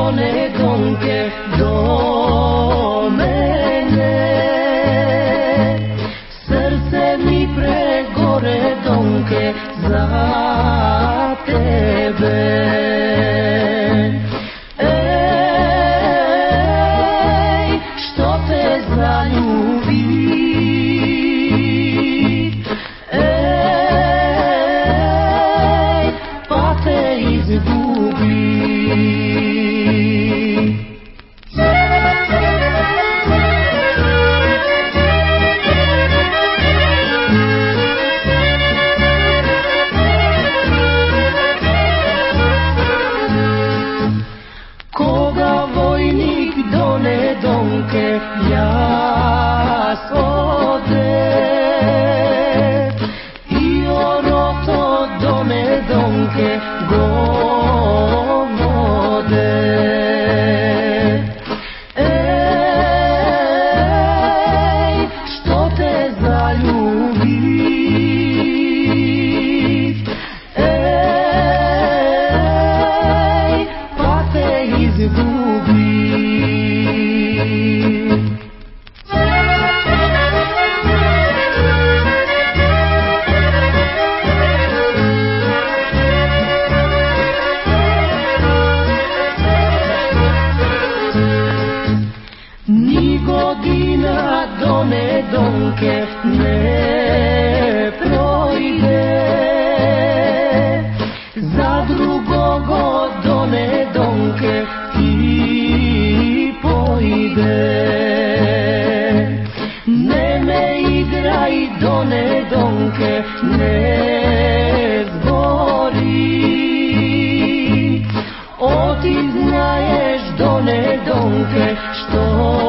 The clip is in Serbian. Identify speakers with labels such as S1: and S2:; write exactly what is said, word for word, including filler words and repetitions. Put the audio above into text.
S1: done donke do mene. Srce mi pregore donke za tebe. Ej, što te zaljubi, ej, pa te izgubi. Koga vojnik done donke jas ode, i oroto done donke govode. Ej, što te zaljubi, ej, pa te izgubi. Ni godina done donke ne projde, za drugogo done donke ti pojde. Ne me igraj done donke, ne zbori, o ti znaješ done donke što